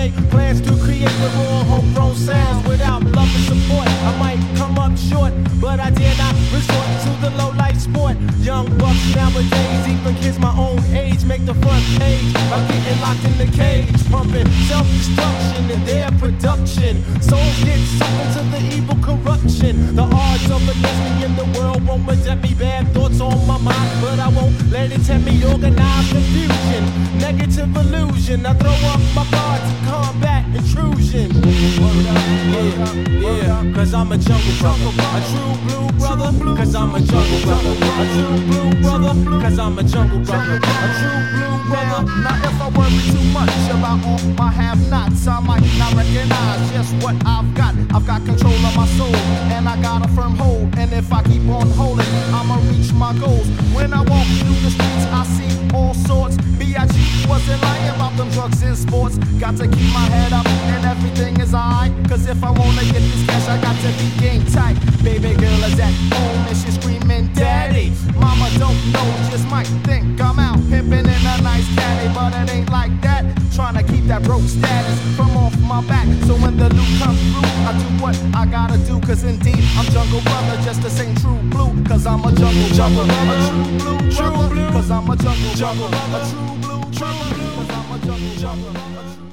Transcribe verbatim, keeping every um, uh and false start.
make plans to create the raw homegrown sounds. Without love and support, I might come up short, but I dare not resort to the low life sport. Young bucks nowadays, even kids my own age, make the front page by getting locked in the cage, pumping self-destruction in their production. Souls get sucked into the evil corruption. The odds of against me in the world won't reject me. Bad thoughts on my mind, but I won't let it tempt me. Organized confusion, negative illusion. I throw up my guard to combat intrusion. Yeah, yeah, cause I'm a jungle brother, a true blue brother, cause I'm a jungle brother, a true blue brother, cause I'm a jungle brother, a true blue brother. Now if I worry too much about all my have-nots, I might not recognize just what I've got. I've got control of my soul, and I got a firm hold. And if I keep on holding, I'ma reach my goals. When I walk through the streets, I see all sorts. B I G wasn't lying about them drugs and sports. Got to keep my head up, and everything is alright. Cause if I wanna get this cash, I got to be game tight. Baby girl is at home, and she's screaming, Daddy. Mama don't know, just might think I'm out pimping in a nice caddy, but it ain't like that. Trying to keep that broke status from off my back. So when the loot comes through, I do what I gotta do. Cause indeed, I'm jungle brother, just the same true blue. Cause I'm a jungle jungle, a true blue true blue. Cause I'm a jungle jungle, a true blue true blue. Cause I'm a jungle jungle.